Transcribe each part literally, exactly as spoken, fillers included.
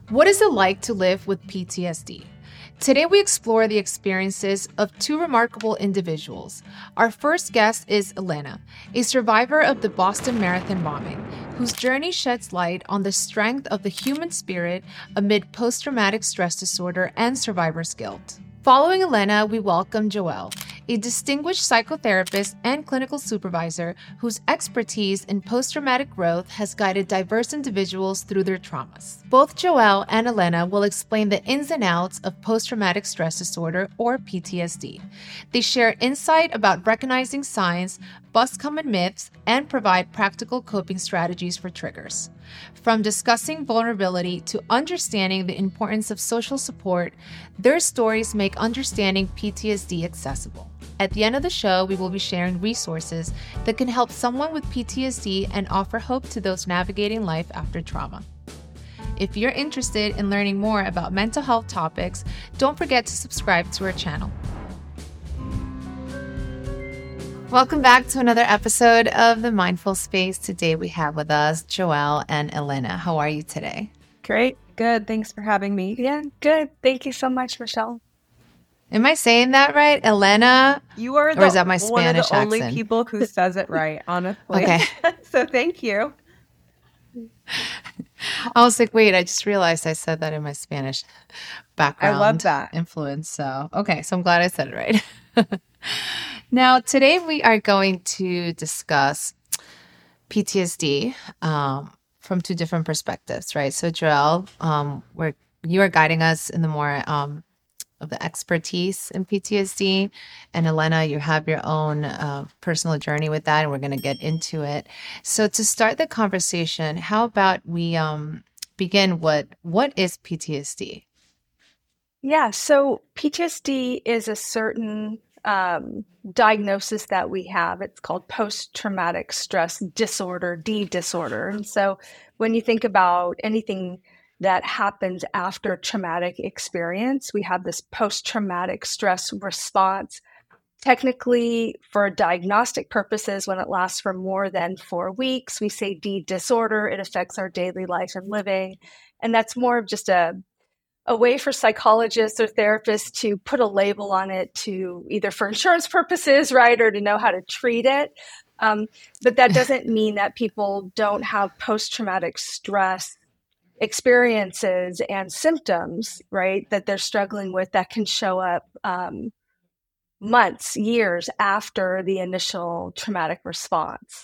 What is it like to live with P T S D? Today we explore the experiences of two remarkable individuals. Our first guest is Elena, a survivor of the Boston Marathon bombing, whose journey sheds light on the strength of the human spirit amid post-traumatic stress disorder and survivor's guilt. Following Elena, we welcome Joelle, a distinguished psychotherapist and clinical supervisor whose expertise in post-traumatic growth has guided diverse individuals through their traumas. Both Joelle and Elena will explain the ins and outs of post-traumatic stress disorder, or P T S D. They share insight about recognizing signs, bust common myths, and provide practical coping strategies for triggers. From discussing vulnerability to understanding the importance of social support, their stories make understanding P T S D accessible. At the end of the show, we will be sharing resources that can help someone with P T S D and offer hope to those navigating life after trauma. If you're interested in learning more about mental health topics, don't forget to subscribe to our channel. Welcome back to another episode of The Mindful Space. Today we have with us Joelle and Elena. How are you today? Great. Good. Thanks for having me. Yeah, good. Thank you so much, Michelle. Am I saying that right? Elena? You are the, or is that my Spanish one of the accent? only people who says it right, honestly. Okay. So thank you. I was like, wait, I just realized I said that in my Spanish background. I love that. Influence. So, okay. So I'm glad I said it right. Now, today we are going to discuss P T S D um, from two different perspectives, right? So, Joelle, um, we're, you are guiding us in the more um, of the expertise in P T S D. And Elena, you have your own uh, personal journey with that, and we're going to get into it. So to start the conversation, how about we um, begin with what is P T S D? Yeah, so P T S D is a certain um, diagnosis that we have. It's called post-traumatic stress disorder, D disorder. And so when you think about anything that happens after a traumatic experience, we have this post-traumatic stress response. Technically, for diagnostic purposes, when it lasts for more than four weeks, we say D disorder. It affects our daily life and living. And that's more of just a, a way for psychologists or therapists to put a label on it to either for insurance purposes, right, or to know how to treat it. Um, but that doesn't mean that people don't have post-traumatic stress experiences and symptoms, right, that they're struggling with that can show up um, months, years after the initial traumatic response.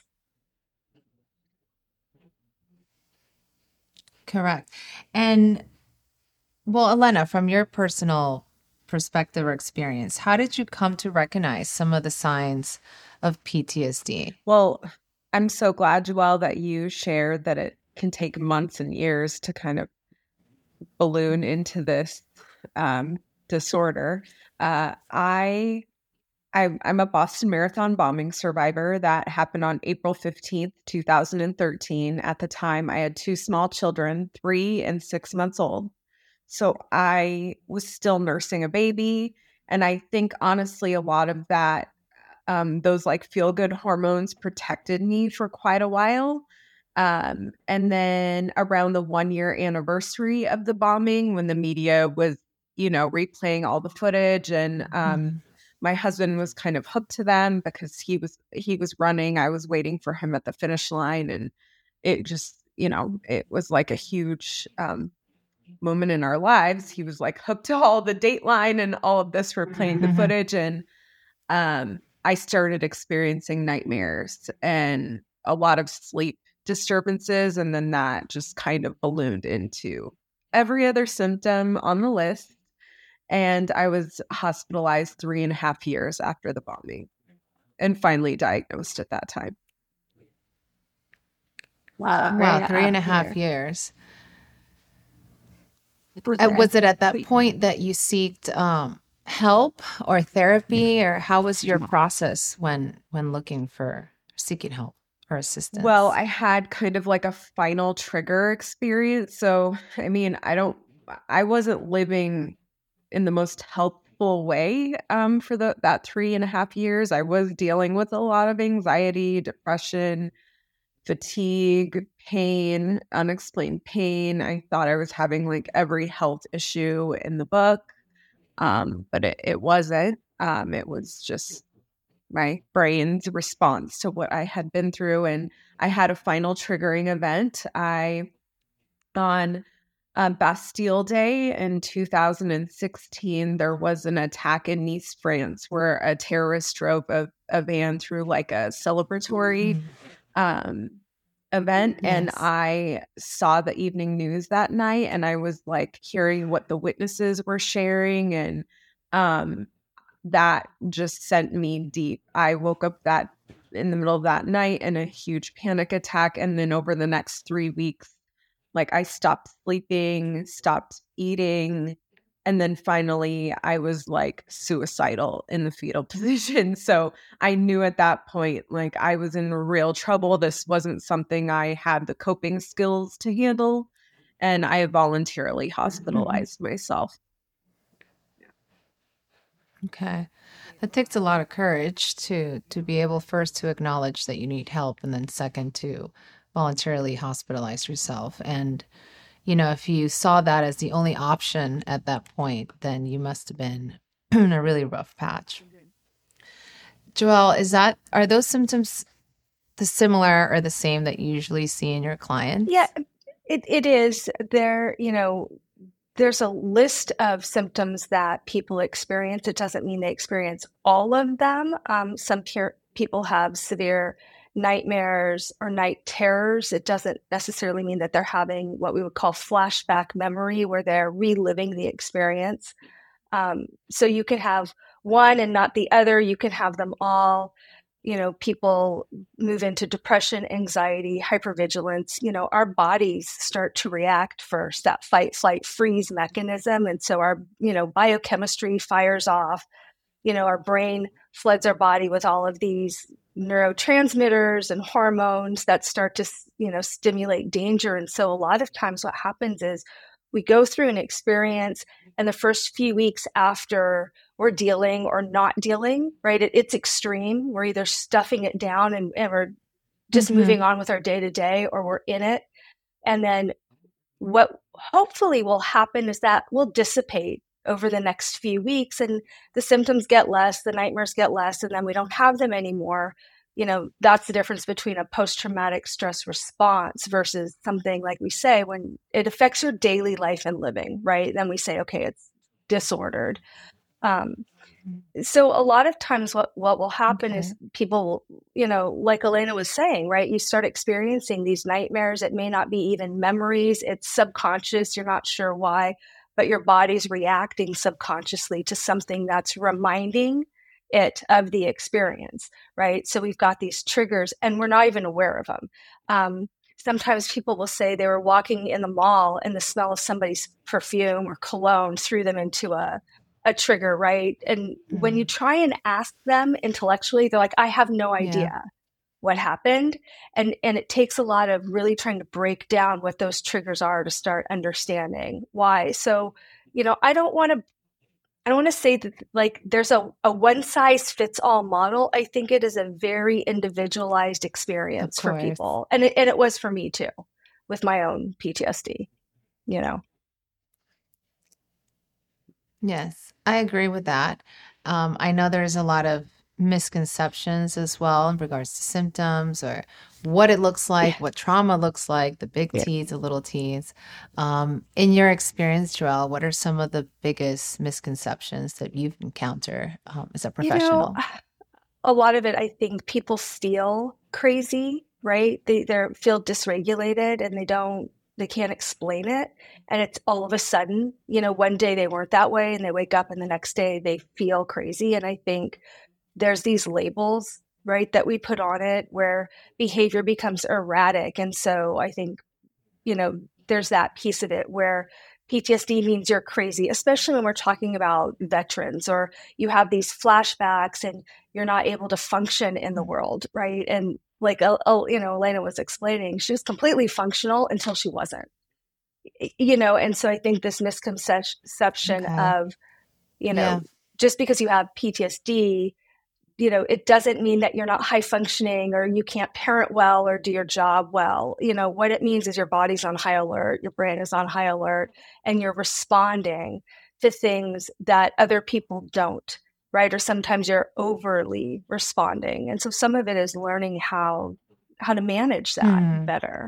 Correct. And well, Elena, from your personal perspective or experience, how did you come to recognize some of the signs of P T S D? Well, I'm so glad, Joelle, that you shared that it can take months and years to kind of balloon into this um, disorder. Uh, I, I, I'm a Boston Marathon bombing survivor that happened on April fifteenth, two thousand thirteen. At the time, I had two small children, three and six months old. So I was still nursing a baby. And I think, honestly, a lot of that, um, those like feel-good hormones protected me for quite a while. Um, and then around the one year anniversary of the bombing, when the media was, you know, replaying all the footage, and um, mm-hmm. my husband was kind of hooked to them because he was he was running. I was waiting for him at the finish line, and it just, you know, it was like a huge um, moment in our lives. He was like hooked to all the Dateline and all of this for playing the footage, and um, I started experiencing nightmares and a lot of sleep disturbances, and then that just kind of ballooned into every other symptom on the list. And I was hospitalized three and a half years after the bombing and finally diagnosed at that time. Wow, wow, three and a half years. And was it at that point that you sought um, help or therapy, or how was your process when when looking for seeking help or assistance? Well, I had kind of like a final trigger experience. So, I mean, I don't, I wasn't living in the most helpful way um, for the that three and a half years. I was dealing with a lot of anxiety, depression, fatigue, pain, unexplained pain. I thought I was having like every health issue in the book, um, but it, it wasn't. Um, it was just my brain's response to what I had been through. And I had a final triggering event. I, on um, Bastille Day in two thousand sixteen, there was an attack in Nice, France, where a terrorist drove a, a van through like a celebratory mm-hmm. um, event. Yes. And I saw the evening news that night, and I was like hearing what the witnesses were sharing, and um, that just sent me deep. I woke up that in the middle of that night in a huge panic attack. And then over the next three weeks, like I stopped sleeping, stopped eating. And then finally I was like suicidal in the fetal position. So I knew at that point, like I was in real trouble. This wasn't something I had the coping skills to handle. And I voluntarily hospitalized mm-hmm. myself. Okay. That takes a lot of courage to to be able first to acknowledge that you need help, and then second to voluntarily hospitalize yourself. And, you know, if you saw that as the only option at that point, then you must have been in a really rough patch. Joelle, is that, are those symptoms the similar or the same that you usually see in your clients? Yeah, it, it is. There, you know, there's a list of symptoms that people experience. It doesn't mean they experience all of them. Um, some pe- people have severe nightmares or night terrors. It doesn't necessarily mean that they're having what we would call flashback memory, where they're reliving the experience. Um, so you can have one and not the other. You can have them all. You know, people move into depression, anxiety, hypervigilance. You know, our bodies start to react first, that fight, flight, freeze mechanism. And so our, you know, biochemistry fires off. You know, our brain floods our body with all of these neurotransmitters and hormones that start to, you know, stimulate danger. And so a lot of times what happens is we go through an experience, and the first few weeks after we're dealing or not dealing, right? It, it's extreme. We're either stuffing it down and, and we're just mm-hmm. moving on with our day to day, or we're in it. And then what hopefully will happen is that will dissipate over the next few weeks, and the symptoms get less, the nightmares get less, and then we don't have them anymore. You know, that's the difference between a post-traumatic stress response versus something like we say when it affects your daily life and living, right? Then we say, okay, it's disordered. Um, so a lot of times what, what will happen okay. is people, you know, like Elena was saying, right? You start experiencing these nightmares. It may not be even memories. It's subconscious. You're not sure why, but your body's reacting subconsciously to something that's reminding it of the experience, right? So we've got these triggers and we're not even aware of them. Um, sometimes people will say they were walking in the mall and the smell of somebody's perfume or cologne threw them into a, a trigger, right? And mm-hmm. when you try and ask them intellectually, they're like, I have no idea yeah. what happened. And, and it takes a lot of really trying to break down what those triggers are to start understanding why. So, you know, I don't want to I don't want to say that like there's a, a one size fits all model. I think it is a very individualized experience for people. And it, and it was for me too, with my own P T S D, you know? Yes, I agree with that. Um, I know there's a lot of misconceptions as well in regards to symptoms or what it looks like, yeah. what trauma looks like, the big yeah. T's, the little T's. Um, in your experience, Joelle, what are some of the biggest misconceptions that you've encountered um, as a professional? You know, a lot of it, I think people feel crazy, right? They they feel dysregulated and they don't, they can't explain it. And it's all of a sudden, you know, one day they weren't that way and they wake up and the next day they feel crazy. And I think there's these labels, right, that we put on it where behavior becomes erratic. And so I think, you know, there's that piece of it where P T S D means you're crazy, especially when we're talking about veterans or you have these flashbacks and you're not able to function in the world, right? And like, oh, you know, Elena was explaining, she was completely functional until she wasn't, you know? And so I think this misconception okay. of, you know, yeah. just because you have P T S D you know, it doesn't mean that you're not high functioning or you can't parent well or do your job well. You know, what it means is your body's on high alert, your brain is on high alert, and you're responding to things that other people don't, right? Or sometimes you're overly responding. And so some of it is learning how how to manage that mm. better.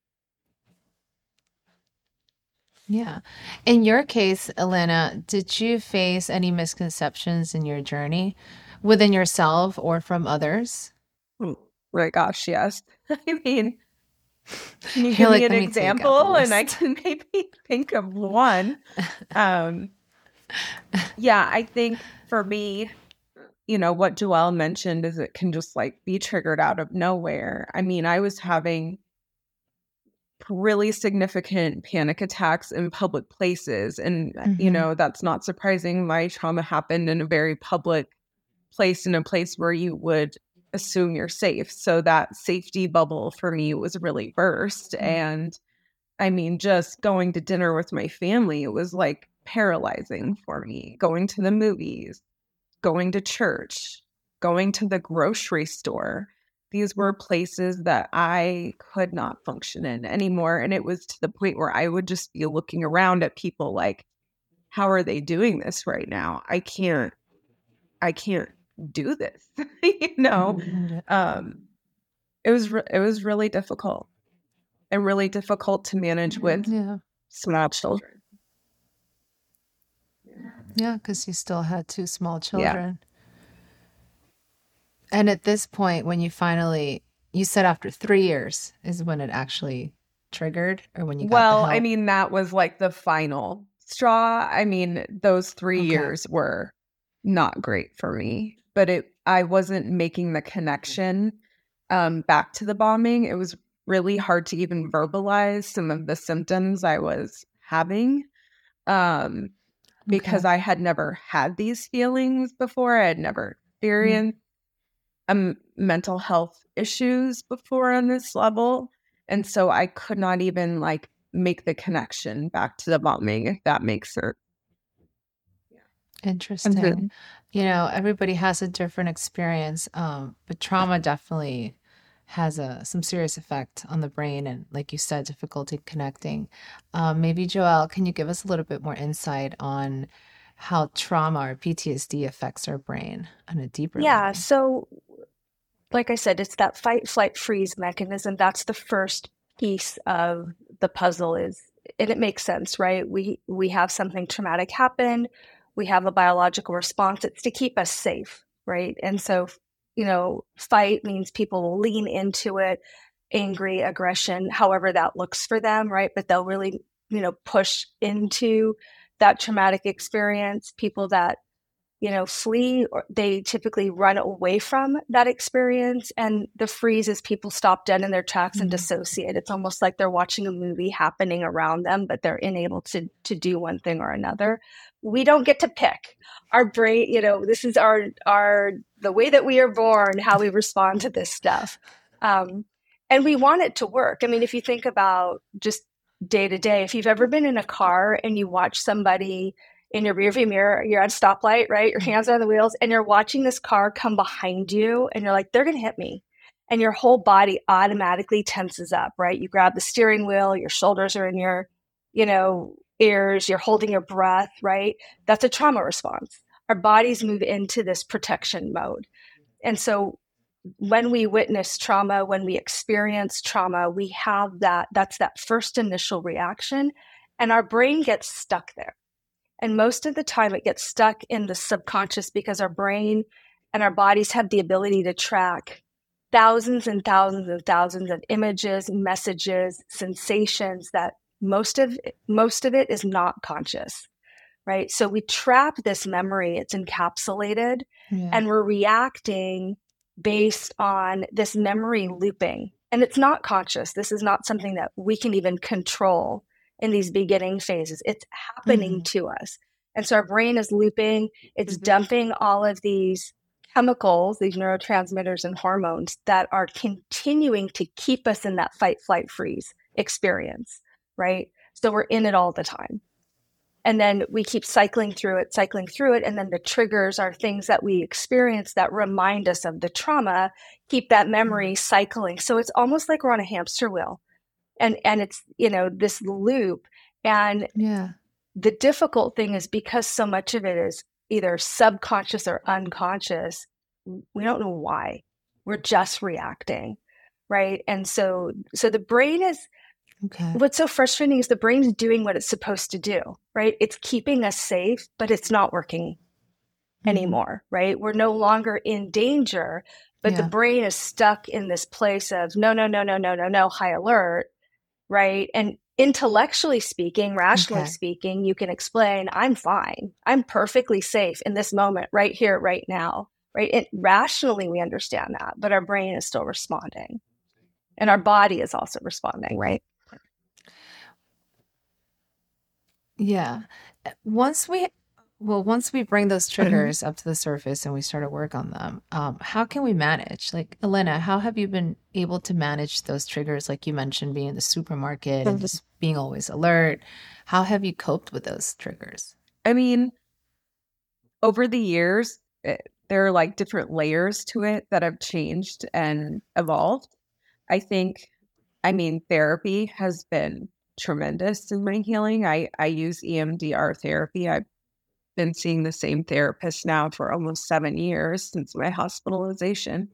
Yeah. In your case, Elena, did you face any misconceptions in your journey within yourself or from others? Oh my gosh, yes. I mean, can you give like, me an example and I can maybe think of one? Um, yeah, I think for me, you know, what Joelle mentioned is it can just like be triggered out of nowhere. I mean, I was having really significant panic attacks in public places. And, mm-hmm. you know, that's not surprising. My trauma happened in a very public place, in a place where you would assume you're safe. So that safety bubble for me was really burst. Mm-hmm. And I mean, just going to dinner with my family, it was like paralyzing for me. Going to the movies, going to church, going to the grocery store. These were places that I could not function in anymore. And it was to the point where I would just be looking around at people like, how are they doing this right now? I can't, I can't do this. you know, um, it was, re- it was really difficult and really difficult to manage with yeah. small children. Yeah. Because you still had two small children. Yeah. And at this point, when you finally, you said after three years is when it actually triggered, or when you got well, the help? I mean, that was like the final straw. I mean, those three okay. years were not great for me, but it, I wasn't making the connection um, back to the bombing. It was really hard to even verbalize some of the symptoms I was having um, because okay. I had never had these feelings before. I had never experienced mm. Um, mental health issues before on this level. And so I could not even like make the connection back to the bombing, if that makes sense. Interesting. Mm-hmm. You know, everybody has a different experience, um, but trauma definitely has a some serious effect on the brain and, like you said, difficulty connecting. Um, maybe, Joelle, can you give us a little bit more insight on how trauma or P T S D affects our brain on a deeper yeah, level? So like I said, it's that fight, flight, freeze mechanism. That's the first piece of the puzzle is, and it makes sense, right? We we have something traumatic happen. We have a biological response. It's to keep us safe, right? And so, you know, fight means people will lean into it, angry, aggression, however that looks for them, right? But they'll really, you know, push into that traumatic experience. People that you know, flee, or they typically run away from that experience. And the freeze is people stop dead in their tracks mm-hmm. and dissociate. It's almost like they're watching a movie happening around them, but they're unable to to do one thing or another. We don't get to pick. Our brain, you know, this is our our the way that we are born, how we respond to this stuff. Um, and we want it to work. I mean, if you think about just day to day, if you've ever been in a car and you watch somebody in your rearview mirror, you're at a stoplight, right? Your hands are on the wheels and you're watching this car come behind you and you're like, they're going to hit me. And your whole body automatically tenses up, right? You grab the steering wheel, your shoulders are in your, you know, ears, you're holding your breath, right? That's a trauma response. Our bodies move into this protection mode. And so when we witness trauma, when we experience trauma, we have that, that's that first initial reaction and our brain gets stuck there. And most of the time it gets stuck in the subconscious because our brain and our bodies have the ability to track thousands and thousands and thousands of images, messages, sensations that most of most of it is not conscious, right? So we trap this memory, it's encapsulated, yeah. and we're reacting based on this memory looping. And it's not conscious. This is not something that we can even control in these beginning phases. It's happening mm-hmm. to us. And so our brain is looping, it's mm-hmm. dumping all of these chemicals, these neurotransmitters and hormones that are continuing to keep us in that fight, flight, freeze experience, right? So we're in it all the time. And then we keep cycling through it, cycling through it. And then the triggers are things that we experience that remind us of the trauma, keep that memory cycling. So it's almost like we're on a hamster wheel. And and it's, you know, this loop. And yeah. the difficult thing is because so much of it is either subconscious or unconscious, we don't know why. We're just reacting, right? And so so the brain is, okay. What's so frustrating is the brain's doing what it's supposed to do, right? It's keeping us safe, but it's not working mm-hmm. anymore, right? We're no longer in danger, but yeah. the brain is stuck in this place of no, no, no, no, no, no, no, high alert, right? And intellectually speaking, rationally okay. speaking, you can explain, I'm fine. I'm perfectly safe in this moment, right here, right now, right? And rationally, we understand that, but our brain is still responding. And our body is also responding, right? Yeah. Once we, well, once we bring those triggers up to the surface and we start to work on them, um, how can we manage? Like, Elena, how have you been able to manage those triggers? Like you mentioned, being in the supermarket and just being always alert. How have you coped with those triggers? I mean, over the years, it, there are like different layers to it that have changed and evolved. I think, I mean, therapy has been tremendous in my healing. I, I use E M D R therapy. I've been seeing the same therapist now for almost seven years since my hospitalization.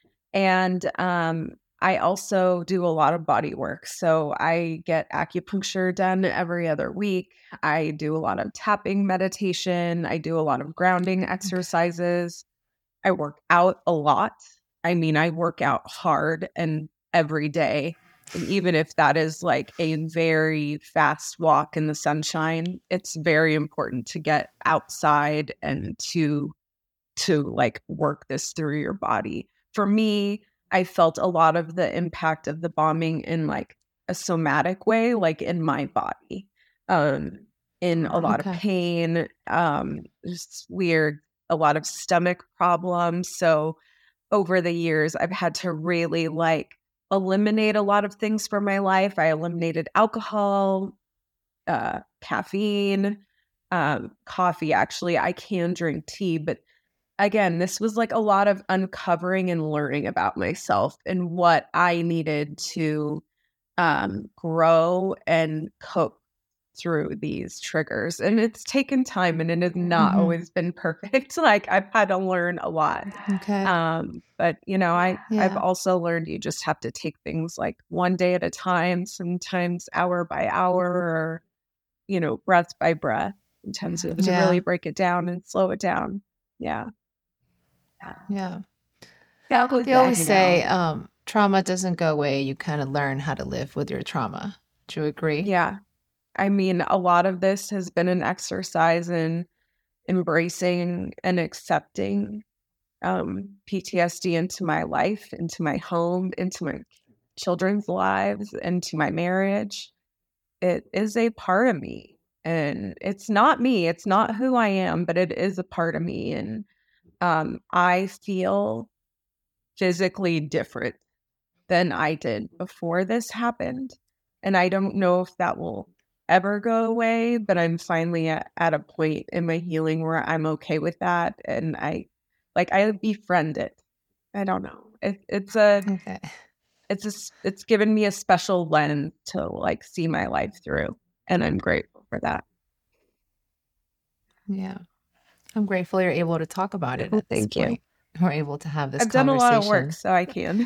And um, I also do a lot of body work. So I get acupuncture done every other week. I do a lot of tapping meditation. I do a lot of grounding exercises. I work out a lot. I mean, I work out hard and every day. And even if that is like a very fast walk in the sunshine, it's very important to get outside and to to like work this through your body. For me, I felt a lot of the impact of the bombing in like a somatic way, like in my body, um, in a lot okay. of pain, um, just weird, a lot of stomach problems. So over the years, I've had to really like eliminate a lot of things from my life. I eliminated alcohol, uh, caffeine, um, coffee. Actually, I can drink tea, but again, this was like a lot of uncovering and learning about myself and what I needed to um, grow and cope through these triggers. And it's taken time and it has not mm-hmm. always been perfect. Like I've had to learn a lot. Okay. Um, but you know, I, yeah. I've also learned you just have to take things like one day at a time, sometimes hour by hour, or, you know, breath by breath. Sometimes you have to yeah. really break it down and slow it down. Yeah. Yeah. Yeah. They always say um, trauma doesn't go away. You kind of learn how to live with your trauma. Do you agree? Yeah. I mean, a lot of this has been an exercise in embracing and accepting um, P T S D into my life, into my home, into my children's lives, into my marriage. It is a part of me. And it's not me. It's not who I am, but it is a part of me. And um, I feel physically different than I did before this happened. And I don't know if that will ever go away, but I'm finally at, at a point in my healing where I'm okay with that. And I, like, I befriend it. I don't know. It, it's a, okay. it's a, it's given me a special lens to like see my life through. And I'm grateful for that. Yeah. I'm grateful you're able to talk about it. Well, at this thank point. you. We're able to have this I've conversation. done a lot of work, so I can.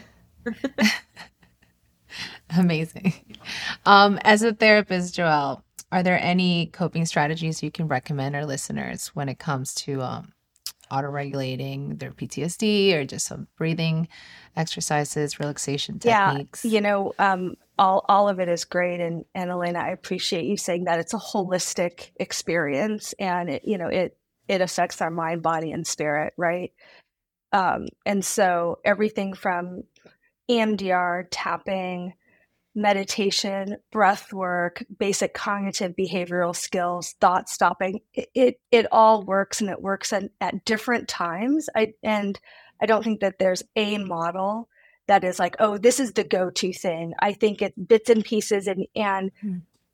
Amazing. Um, as a therapist, Joelle, are there any coping strategies you can recommend our listeners when it comes to um, auto-regulating their P T S D, or just some breathing exercises, relaxation techniques? Yeah, you know, um, all all of it is great. And, and Elena, I appreciate you saying that it's a holistic experience, and it, you know, it, it affects our mind, body, and spirit, right? Um, and so everything from E M D R, tapping, meditation, breath work, basic cognitive behavioral skills, thought stopping, it, it, it all works, and it works at, at different times. I, and I don't think that there's a model that is like, oh, this is the go-to thing. I think it's bits and pieces, and, and mm.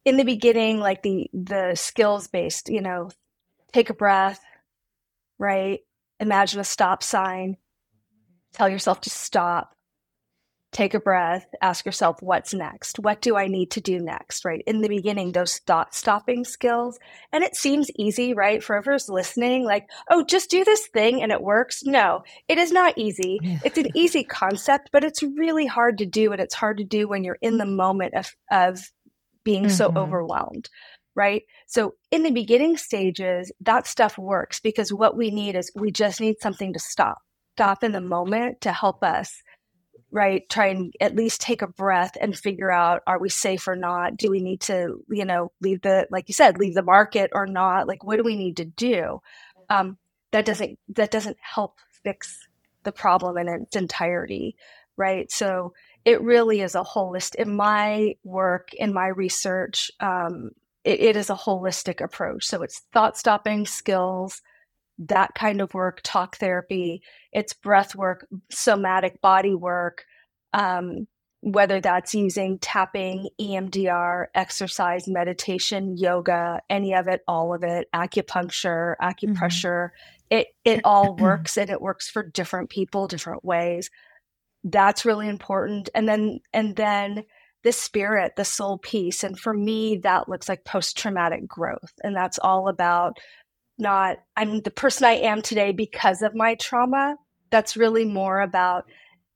in the beginning, like the, the skills based, you know, take a breath, right? Imagine a stop sign, tell yourself to stop, take a breath, ask yourself, what's next? What do I need to do next, right? In the beginning, those thought stopping skills. And it seems easy, right? For whoever's listening, like, oh, just do this thing and it works. No, it is not easy. Yeah. It's an easy concept, but it's really hard to do. And it's hard to do when you're in the moment of, of being mm-hmm. so overwhelmed, right? So in the beginning stages, that stuff works because what we need is we just need something to stop, stop in the moment to help us, right? Try and at least take a breath and figure out, are we safe or not? Do we need to, you know, leave the, like you said, leave the market or not? Like, what do we need to do? Um, that doesn't, that doesn't help fix the problem in its entirety, right? So it really is a holistic, in my work, in my research, um, it, it is a holistic approach. So it's thought stopping skills, that kind of work, talk therapy, it's breath work, somatic body work, um, whether that's using tapping, E M D R, exercise, meditation, yoga, any of it, all of it, acupuncture, acupressure, mm-hmm. it, it all works, and it works for different people, different ways. That's really important. And then, and then the spirit, the soul piece. And for me, that looks like post-traumatic growth. And that's all about not, I'm the person I am today because of my trauma. That's really more about,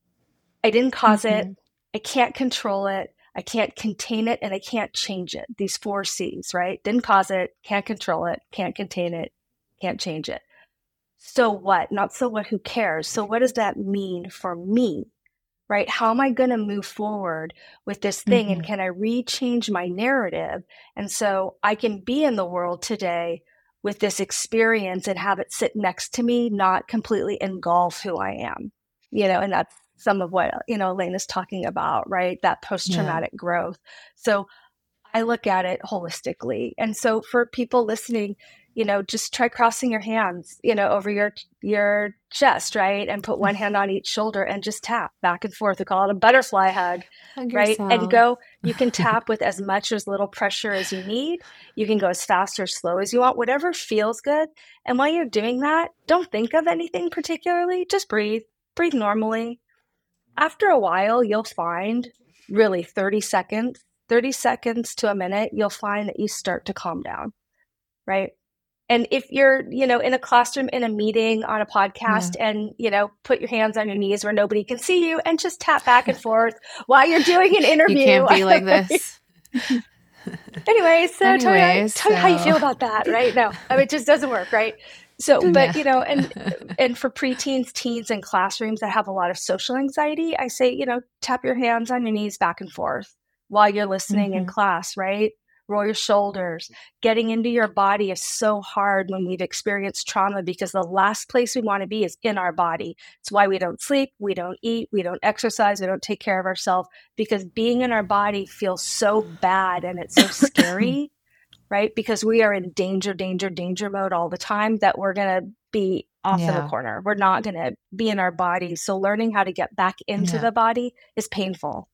I didn't cause mm-hmm. it. I can't control it. I can't contain it, and I can't change it. These four C's, right? Didn't cause it, can't control it, can't contain it, can't change it. So what? Not so what, who cares? So what does that mean for me, right? How am I going to move forward with this thing? Mm-hmm. And can I re-change my narrative? And so I can be in the world today with this experience and have it sit next to me, not completely engulf who I am, you know, and that's some of what, you know, Elena's talking about, right? That post-traumatic yeah. growth. So I look at it holistically. And so for people listening, you know, just try crossing your hands, you know, over your, your chest, right? And put one hand on each shoulder and just tap back and forth. We call it a butterfly hug, hug right? Yourself. And go, you can tap with as much or as little pressure as you need. You can go as fast or slow as you want, whatever feels good. And while you're doing that, don't think of anything particularly, just breathe, breathe normally. After a while, you'll find really thirty seconds, thirty seconds to a minute, you'll find that you start to calm down, right? And if you're, you know, in a classroom, in a meeting, on a podcast, yeah. and, you know, put your hands on your knees where nobody can see you and just tap back and forth while you're doing an interview. You can't be like this. Anyways, so Anyways, tell, me, tell so. me how you feel about that, right? No, I mean, it just doesn't work, right? So, but, yeah. you know, and and for preteens, teens, and classrooms that have a lot of social anxiety, I say, you know, tap your hands on your knees back and forth while you're listening mm-hmm. in class, right? Roll your shoulders. Getting into your body is so hard when we've experienced trauma because the last place we want to be is in our body. It's why we don't sleep, we don't eat, we don't exercise, we don't take care of ourselves because being in our body feels so bad and it's so scary, right? Because we are in danger, danger, danger mode all the time that we're going to be off yeah. in the corner. We're not going to be in our body. So learning how to get back into yeah. the body is painful.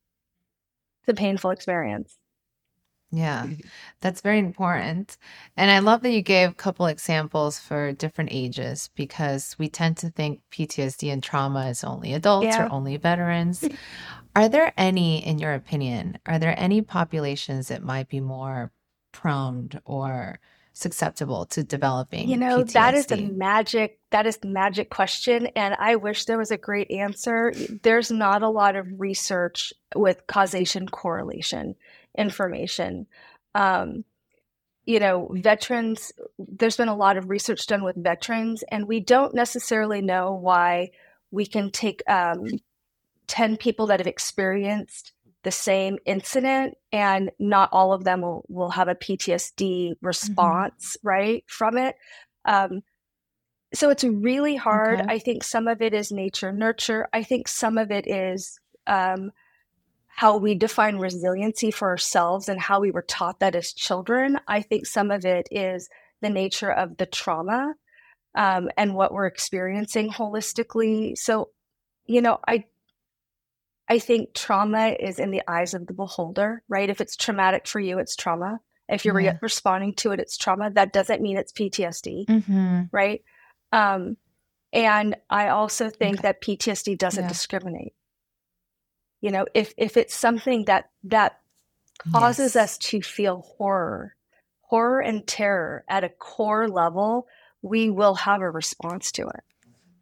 It's a painful experience. Yeah, that's very important. And I love that you gave a couple examples for different ages because we tend to think P T S D and trauma is only adults yeah. or only veterans. Are there any, in your opinion, are there any populations that might be more prone or susceptible to developing You know, P T S D? that is the magic, that is the magic question. And I wish there was a great answer. There's not a lot of research with causation correlation information. Um, you know, veterans, there's been a lot of research done with veterans, and we don't necessarily know why we can take um, ten people that have experienced the same incident and not all of them will, will have a P T S D response, mm-hmm. right, from it. Um, so it's really hard. Okay. I think some of it is nature, nurture. I think some of it is um, how we define resiliency for ourselves and how we were taught that as children. I think some of it is the nature of the trauma um, and what we're experiencing holistically. So, you know, I I think trauma is in the eyes of the beholder, right? If it's traumatic for you, it's trauma. If you're Yeah. re- responding to it, it's trauma. That doesn't mean it's P T S D, Mm-hmm. right? Um, and I also think Okay. that P T S D doesn't Yeah. discriminate. You know, if if it's something that that causes Yes. us to feel horror, horror and terror at a core level, we will have a response to it.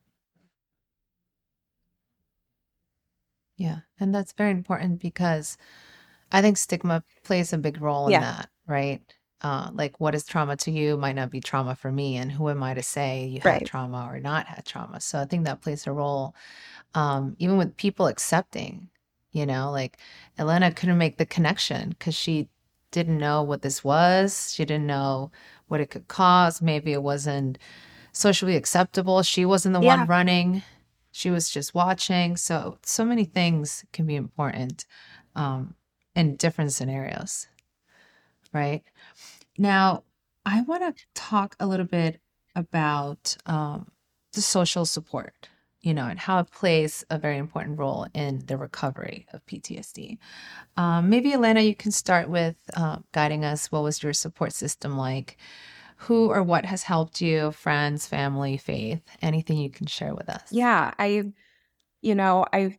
Yeah. And that's very important because I think stigma plays a big role in Yeah. that, right? Uh, like what is trauma to you might not be trauma for me. And who am I to say you had Right. trauma or not had trauma? So I think that plays a role. Um, even with people accepting, you know, like Elena couldn't make the connection because she didn't know what this was. She didn't know what it could cause. Maybe it wasn't socially acceptable. She wasn't the Yeah. one running. She was just watching. So, so many things can be important um, in different scenarios, right? Now, I want to talk a little bit about um, the social support, you know, and how it plays a very important role in the recovery of P T S D. Um, maybe, Elena, you can start with uh, guiding us. What was your support system like? Who or what has helped you? Friends, family, faith? Anything you can share with us? Yeah, I, you know, I,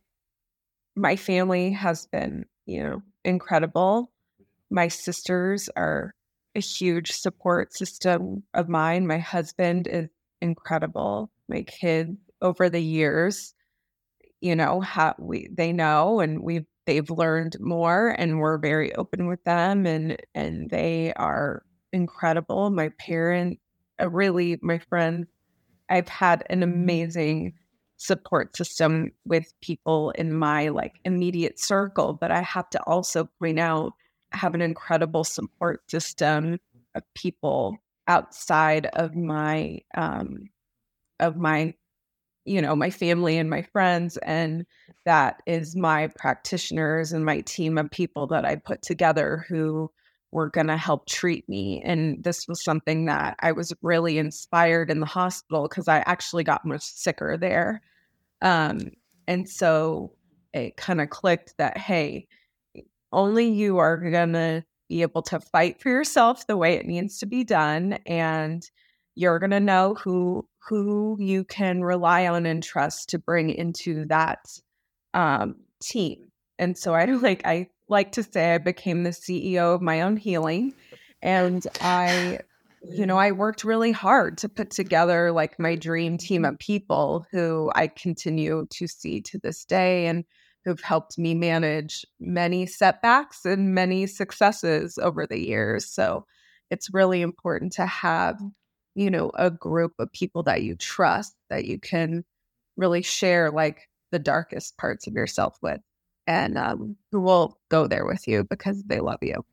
my family has been, you know, incredible. My sisters are a huge support system of mine. My husband is incredible. My kids over the years, you know, how we they know and we've they've learned more and we're very open with them and and they are incredible. My parents, uh, really my friends, I've had an amazing support system with people in my like immediate circle, but I have to also point out I have an incredible support system of people outside of my um of my you know my family and my friends, and that is my practitioners and my team of people that I put together who were going to help treat me. And this was something that I was really inspired in the hospital because I actually got much sicker there. Um, and so it kind of clicked that, hey, only you are going to be able to fight for yourself the way it needs to be done. And you're going to know who who you can rely on and trust to bring into that um, team. And so I like I like to say I became the C E O of my own healing. And I, you know, I worked really hard to put together like my dream team of people who I continue to see to this day and who've helped me manage many setbacks and many successes over the years. So it's really important to have, you know, a group of people that you trust, that you can really share like the darkest parts of yourself with, and um, who will go there with you because they love you.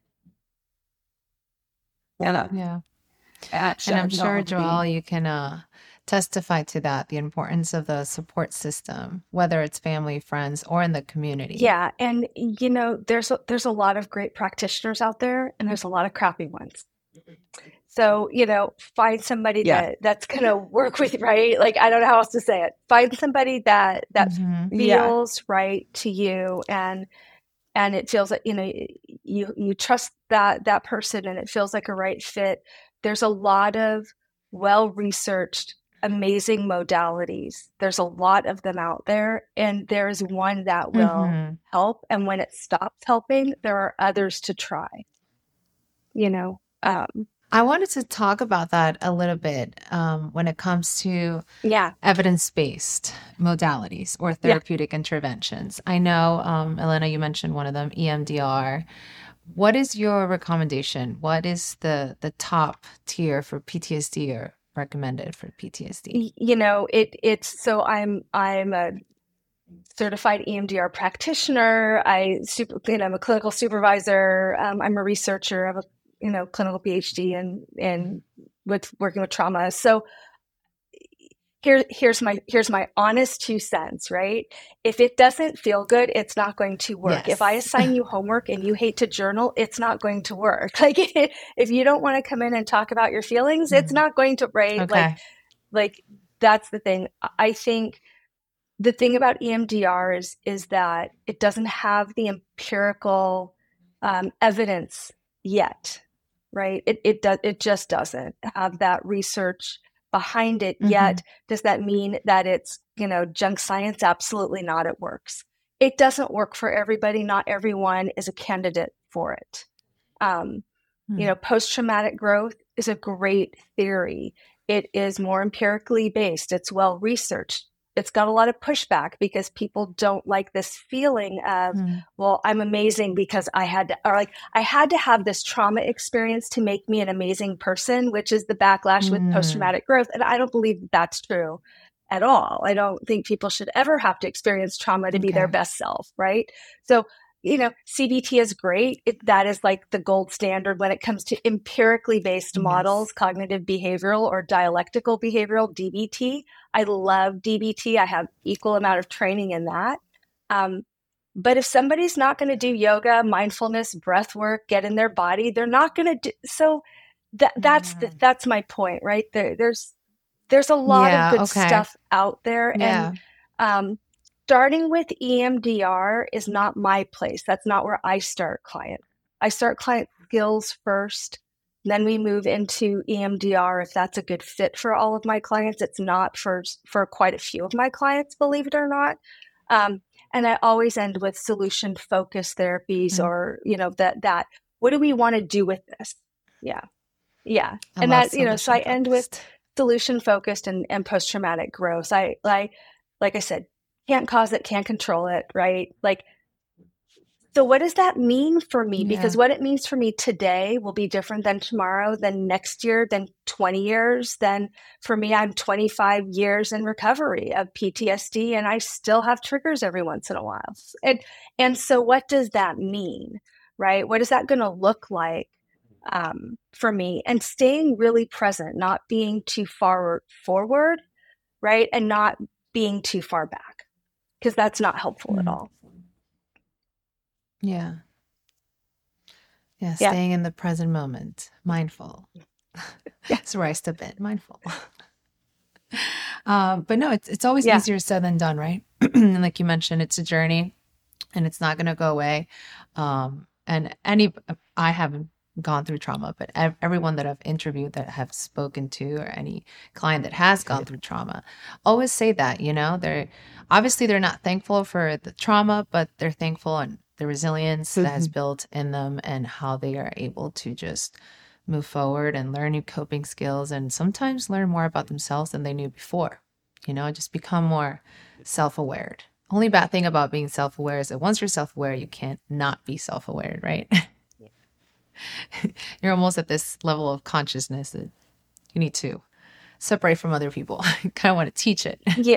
Yeah. yeah. And I'm sure, Joelle, you can uh, testify to that, the importance of the support system, whether it's family, friends, or in the community. Yeah. And, you know, there's a, there's a lot of great practitioners out there and there's a lot of crappy ones. So, you know, find somebody Yeah. that that's going to work with, right? Like, I don't know how else to say it. Find somebody that, that Mhm. feels Yeah. right to you. And, and it feels like, you know, you, you trust that, that person and it feels like a right fit. There's a lot of well-researched, amazing modalities. There's a lot of them out there, and there's one that will Mhm. help. And when it stops helping, there are others to try, you know. Um, I wanted to talk about that a little bit um, when it comes to yeah. evidence-based modalities or therapeutic yeah. interventions. I know, um, Elena, you mentioned one of them, E M D R. What is your recommendation? What is the the top tier for P T S D or recommended for P T S D? You know, it it's so I'm I'm a certified E M D R practitioner. I super, you know, I'm a clinical supervisor. Um, I'm a researcher. I have a you know clinical PhD in in with working with trauma. So Here, here's my here's my honest two cents, right? If it doesn't feel good, it's not going to work. Yes. If I assign you homework and you hate to journal, it's not going to work. Like if you don't want to come in and talk about your feelings, mm-hmm. it's not going to, right? Okay. Like, like that's the thing. I think the thing about E M D R is, is that it doesn't have the empirical um, evidence yet, right? It, it, does, it just doesn't have that research behind it mm-hmm. yet. Does that mean that it's, you know, junk science? Absolutely not. It works. It doesn't work for everybody. Not everyone is a candidate for it. Um, mm. You know, post-traumatic growth is a great theory. It is more empirically based. It's well researched. It's got a lot of pushback because people don't like this feeling of, mm. well, I'm amazing because I had to, or like, I had to have this trauma experience to make me an amazing person, which is the backlash mm. with post-traumatic growth. And I don't believe that's true at all. I don't think people should ever have to experience trauma to okay. be their best self, right? So, you know, C B T is great. It, that is like the gold standard when it comes to empirically based yes. models, cognitive behavioral or dialectical behavioral, D B T. I love D B T. I have equal amount of training in that. Um, but if somebody's not going to do yoga, mindfulness, breath work, get in their body, they're not going to do. So that that's mm. the, that's my point, right? There, there's there's a lot yeah, of good okay. stuff out there, yeah. and um, starting with E M D R is not my place. That's not where I start client. I start client skills first. Then we move into E M D R if that's a good fit for all of my clients. It's not for, for quite a few of my clients, believe it or not. Um, and I always end with solution-focused therapies mm-hmm. or, you know, that, that, what do we want to do with this? Yeah. Yeah. I and that, you know, so I end with solution-focused and, and post-traumatic growth. I, like, like I said, can't cause it, can't control it, right? Like, so what does that mean for me? Yeah. Because what it means for me today will be different than tomorrow, than next year, than twenty years. Then for me, I'm twenty-five years in recovery of P T S D and I still have triggers every once in a while. And, and so what does that mean, right? What is that going to look like um, for me? And staying really present, not being too far forward, right? And not being too far back, because that's not helpful mm. at all. Yeah. Yeah. Staying yeah. in the present moment, mindful. That's where I step in, mindful. um, but no, it's it's always yeah. easier said than done, right? And like you mentioned, it's a journey and it's not going to go away. Um, and any, I haven't gone through trauma, but ev- everyone that I've interviewed that have spoken to, or any client that has gone through trauma, always say that, you know, they're obviously they're not thankful for the trauma, but they're thankful and the resilience mm-hmm. that has built in them and how they are able to just move forward and learn new coping skills and sometimes learn more about themselves than they knew before, you know, just become more self-aware. Only bad thing about being self-aware is that once you're self-aware, you can't not be self-aware, right? You're almost at this level of consciousness that you need to separate from other people. You kind of want to teach it. Yeah.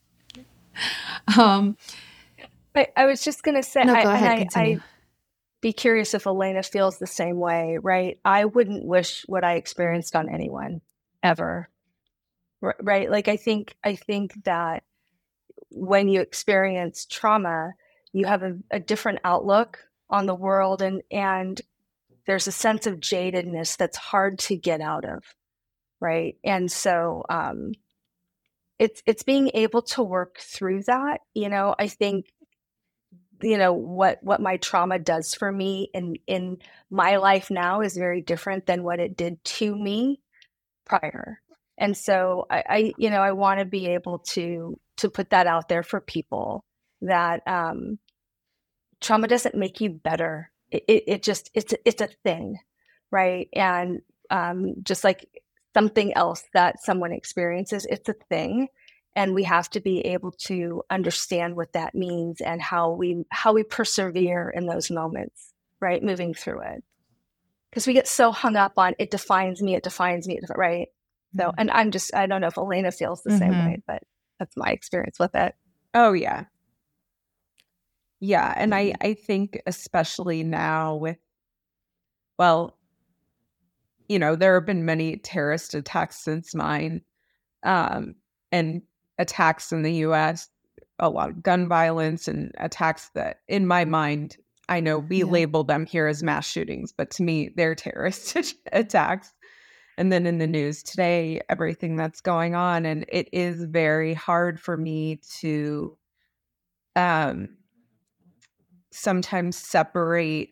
um, I, I was just going to say, no, I, go ahead, and I, I'd be curious if Elena feels the same way, right? I wouldn't wish what I experienced on anyone ever, right? Like, I think, I think that when you experience trauma, you have a, a different outlook on the world, and, and there's a sense of jadedness that's hard to get out of, right? And so um, it's it's being able to work through that. You know, I think, you know, what what my trauma does for me in in my life now is very different than what it did to me prior. And so I, I you know, I want to be able to to put that out there for people, that um, trauma doesn't make you better. It, it just, it's, it's a thing, right? And um, just like something else that someone experiences, it's a thing. And we have to be able to understand what that means and how we, how we persevere in those moments, right? Moving through it. Because we get so hung up on, it defines me, it defines me, right? Mm-hmm. So, and I'm just, I don't know if Elena feels the mm-hmm. same way, but that's my experience with it. Oh, yeah. Yeah. And I, I think especially now with, well, you know, there have been many terrorist attacks since mine, um, and attacks in the U S, a lot of gun violence and attacks that in my mind, I know we yeah. label them here as mass shootings, but to me, they're terrorist attacks. And then in the news today, everything that's going on. And it is very hard for me to um, sometimes separate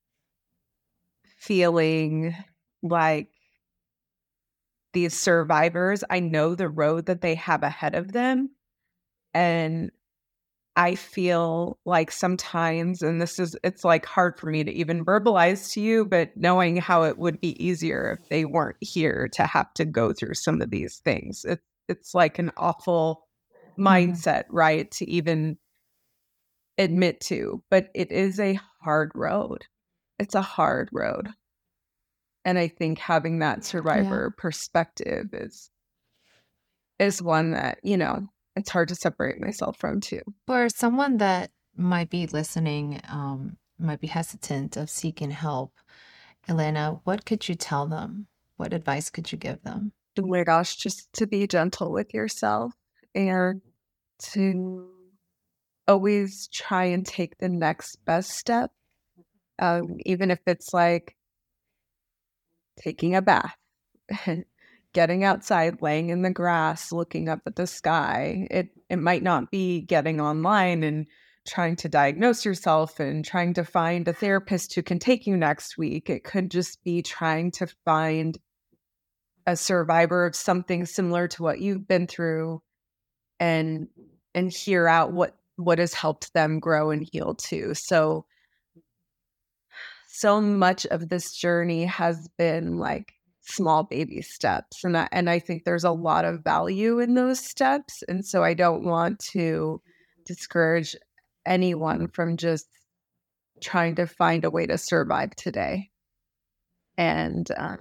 feeling like these survivors, I know the road that they have ahead of them. And I feel like sometimes, and this is, it's like hard for me to even verbalize to you, but knowing how it would be easier if they weren't here to have to go through some of these things. It, it's like an awful mindset, mm-hmm. right? To even admit to, but it is a hard road. It's a hard road. And I think having that survivor yeah. perspective is, is one that, you know, it's hard to separate myself from too. For someone that might be listening, um, might be hesitant of seeking help, Elena, what could you tell them? What advice could you give them? Oh my gosh, just to be gentle with yourself and to always try and take the next best step. Um, even if it's like taking a bath, getting outside, laying in the grass, looking up at the sky. It it might not be getting online and trying to diagnose yourself and trying to find a therapist who can take you next week. It could just be trying to find a survivor of something similar to what you've been through and and hear out what what has helped them grow and heal too. So so much of this journey has been like small baby steps. And I, and I think there's a lot of value in those steps. And so I don't want to discourage anyone from just trying to find a way to survive today. And um,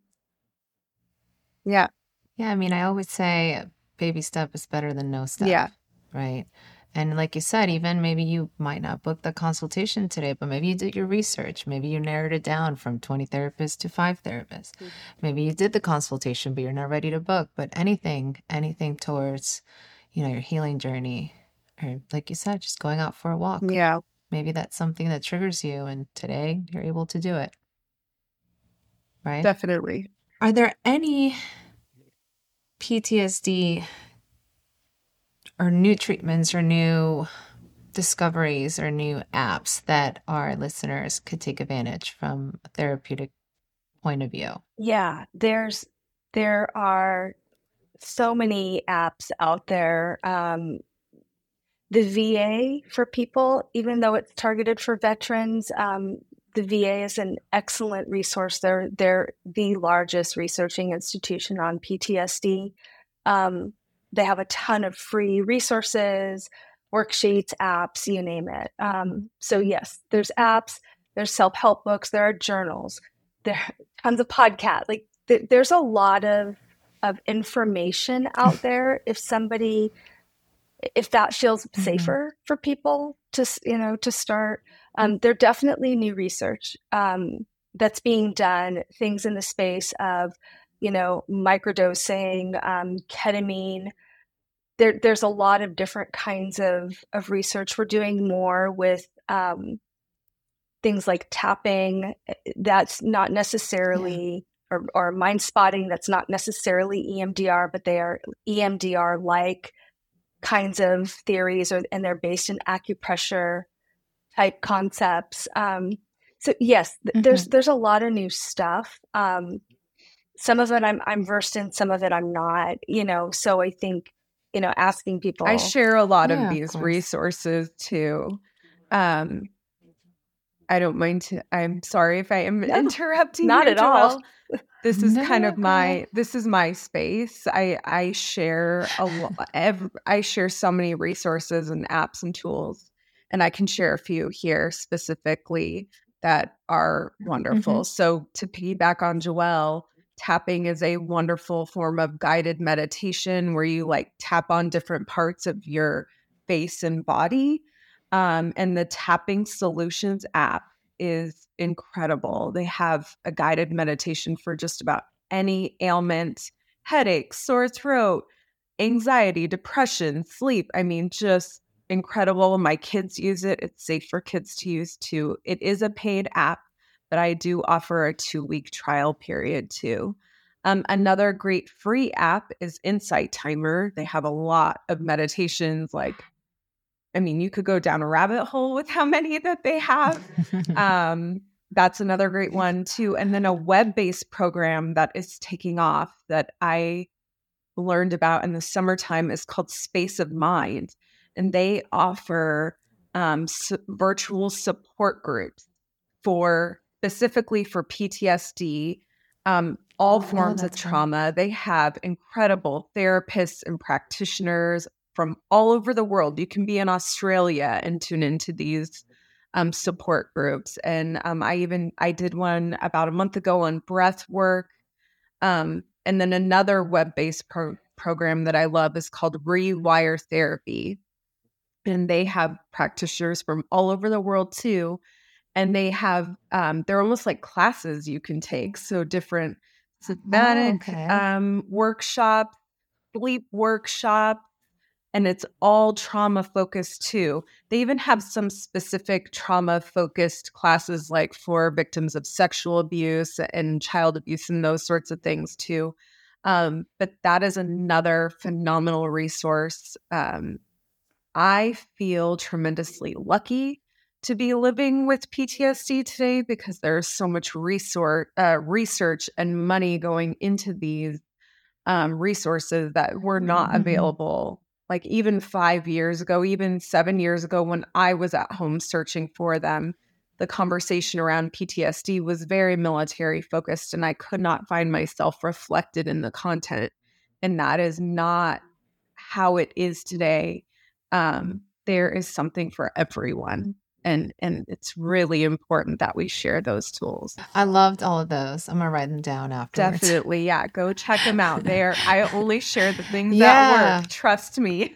yeah. Yeah. I mean, I always say a baby step is better than no step. Yeah. Right. And like you said, even maybe you might not book the consultation today, but maybe you did your research. Maybe you narrowed it down from twenty therapists to five therapists. Mm-hmm. Maybe you did the consultation, but you're not ready to book. But anything, anything towards, you know, your healing journey, or like you said, just going out for a walk. Yeah. Maybe that's something that triggers you, and today you're able to do it. Right? Definitely. Are there any P T S D or new treatments or new discoveries or new apps that our listeners could take advantage from a therapeutic point of view? Yeah, there's there are so many apps out there. Um, the V A for people, even though it's targeted for veterans, um, the V A is an excellent resource. They're they're the largest researching institution on P T S D. Um, They have a ton of free resources, worksheets, apps, you name it. Um, so yes, there's apps, there's self-help books, there are journals, there are tons of podcasts. Like th- there's a lot of of information out there. If somebody, if that feels mm-hmm. safer for people to you know to start, um, there definitely new research um, that's being done. Things in the space of you know, microdosing, um, ketamine. There, there's a lot of different kinds of, of research. We're doing more with um, things like tapping. That's not necessarily, yeah. or, or mind spotting. That's not necessarily E M D R, but they are E M D R-like kinds of theories, or, and they're based in acupressure type concepts. Um, so yes, th- mm-hmm. there's there's a lot of new stuff. Um, Some of it I'm I'm versed in, some of it I'm not, you know, so I think, you know, asking people. I share a lot yeah, of these of resources too. Um, I don't mind to, I'm sorry if I am no, interrupting not you, at all. This is no, kind of my, no. this is my space. I, I share a lot, I share so many resources and apps and tools, and I can share a few here specifically that are wonderful. Mm-hmm. So to piggyback on Joelle, tapping is a wonderful form of guided meditation where you like tap on different parts of your face and body. Um, and the Tapping Solutions app is incredible. They have a guided meditation for just about any ailment, headache, sore throat, anxiety, depression, sleep. I mean, just incredible. My kids use it. It's safe for kids to use too. It is a paid app, but I do offer a two-week trial period too. Um, another great free app is Insight Timer. They have a lot of meditations. Like, I mean, you could go down a rabbit hole with how many that they have. um, that's another great one too. And then a web-based program that is taking off that I learned about in the summertime is called Space of Mind. And they offer um, su- virtual support groups for specifically for P T S D, um, all forms oh, of trauma. Fun. They have incredible therapists and practitioners from all over the world. You can be in Australia and tune into these um, support groups. And um, I even, I did one about a month ago on breath work. Um, and then another web-based pro- program that I love is called Rewire Therapy. And they have practitioners from all over the world too. And they have, um, they're almost like classes you can take. So different somatic oh, okay. um, workshops, sleep workshops, and it's all trauma focused too. They even have some specific trauma focused classes like for victims of sexual abuse and child abuse and those sorts of things too. Um, but that is another phenomenal resource. Um, I feel tremendously lucky to be living with P T S D today because there's so much resort, uh, research and money going into these um, resources that were not mm-hmm. available. Like even five years ago, even seven years ago, when I was at home searching for them, the conversation around P T S D was very military focused, and I could not find myself reflected in the content. And that is not how it is today. Um, there is something for everyone. And and it's really important that we share those tools. I loved all of those. I'm going to write them down afterwards. Definitely. Yeah. Go check them out. There. I only share the things yeah. that work. Trust me.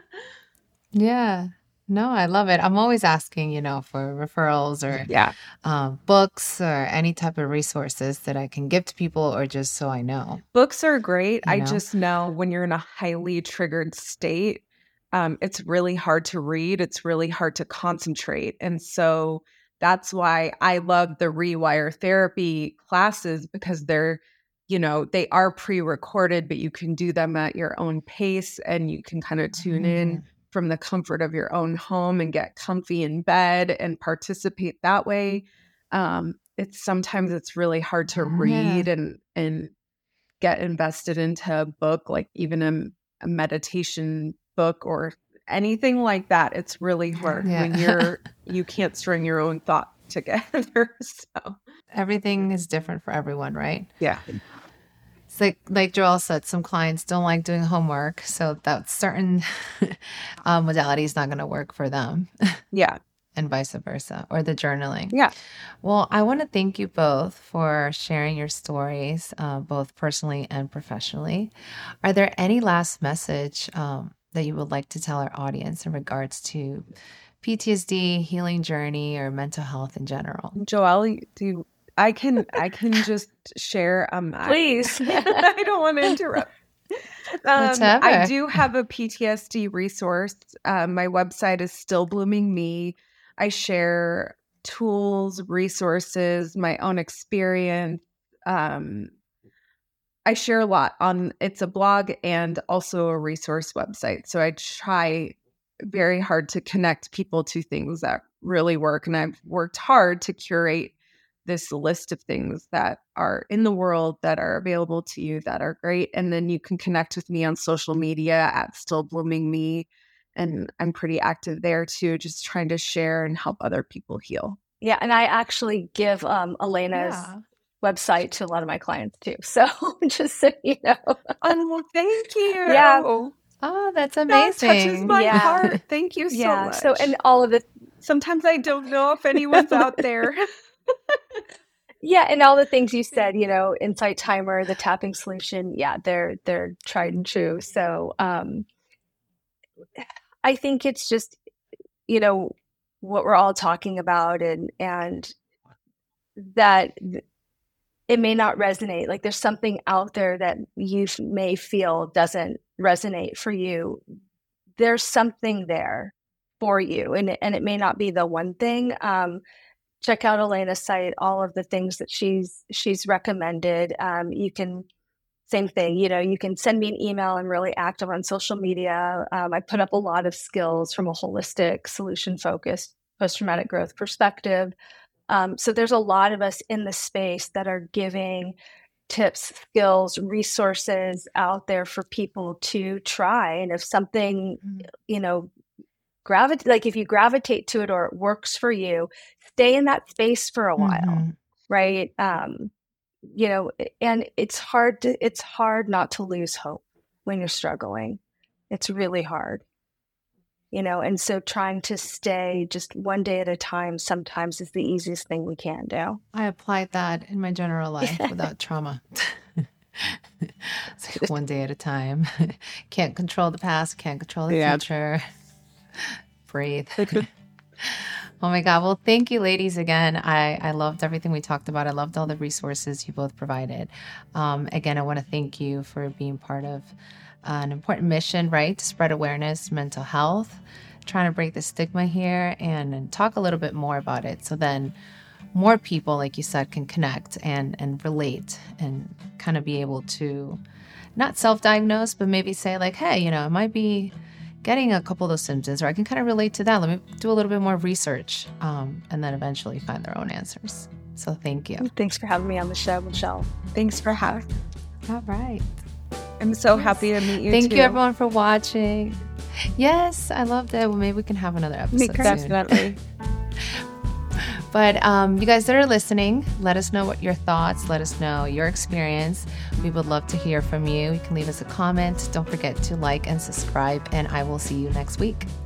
yeah. No, I love it. I'm always asking, you know, for referrals or yeah. um, books or any type of resources that I can give to people or just so I know. Books are great. You I know? just know when you're in a highly triggered state, um, it's really hard to read. It's really hard to concentrate. And so that's why I love the Rewire Therapy classes because they're, you know, they are pre-recorded, but you can do them at your own pace and you can kind of tune mm-hmm. in from the comfort of your own home and get comfy in bed and participate that way. Um, it's sometimes it's really hard to read yeah. and and get invested into a book, like even a, a meditation book or anything like that. It's really hard yeah. when you're you can't string your own thought together. So everything is different for everyone, right? Yeah. It's like like Joelle said, some clients don't like doing homework, so that certain uh, modality is not going to work for them. Yeah. And vice versa, or the journaling. Yeah. Well, I want to thank you both for sharing your stories, uh, both personally and professionally. Are there any last message um, that you would like to tell our audience in regards to P T S D, healing journey, or mental health in general? Joelle, do you, I can I can just share. Um, Please, I, I don't want to interrupt. Um, I do have a P T S D resource. Um, my website is Still Blooming Me. I share tools, resources, my own experience. Um, I share a lot on, it's a blog and also a resource website. So I try very hard to connect people to things that really work. And I've worked hard to curate this list of things that are in the world that are available to you that are great. And then you can connect with me on social media at Still Blooming Me. And I'm pretty active there too, just trying to share and help other people heal. Yeah. And I actually give um, Elena's yeah. website to a lot of my clients too. So just so you know. Oh, well, thank you. Yeah. Oh, that's amazing. That touches my yeah. heart. Thank you so yeah. much. So, and all of the, sometimes I don't know if anyone's out there. Yeah, and all the things you said, you know, Insight Timer, the tapping solution, yeah, they're they're tried and true. So um, I think it's just, you know, what we're all talking about, and and that it may not resonate. Like there's something out there that you may feel doesn't resonate for you. There's something there for you, and and it may not be the one thing. Um, check out Elena's site, all of the things that she's she's recommended. Um, you can same thing. You know, you can send me an email. I'm really active on social media. Um, I put up a lot of skills from a holistic, solution-focused post-traumatic growth perspective. Um, so there's a lot of us in the space that are giving tips, skills, resources out there for people to try. And if something, mm-hmm. you know, gravitate, like if you gravitate to it or it works for you, stay in that space for a while, mm-hmm. right? Um, you know, and it's hard to, it's hard not to lose hope when you're struggling. It's really hard, you know, and so trying to stay just one day at a time sometimes is the easiest thing we can do. I applied that in my general life without trauma. It's like one day at a time. Can't control the past, can't control the yeah. future. Breathe. Oh my God. Well, thank you, ladies, again. I, I loved everything we talked about. I loved all the resources you both provided. Um, again, I want to thank you for being part of uh, an important mission, right? To spread awareness, mental health, trying to break the stigma here and, and talk a little bit more about it. So then more people, like you said, can connect and, and relate and kind of be able to not self-diagnose, but maybe say like, hey, you know, it might be getting a couple of those symptoms, or I can kind of relate to that. Let me do a little bit more research um, and then eventually find their own answers. So thank you. Thanks for having me on the show, Michelle. Thanks for having me. All right. I'm so yes. happy to meet you Thank too. you everyone for watching. Yes, I loved it. Well, maybe we can have another episode soon. Definitely. But um, you guys that are listening, let us know what your thoughts, let us know your experience. We would love to hear from you. You can leave us a comment. Don't forget to like and subscribe, and I will see you next week.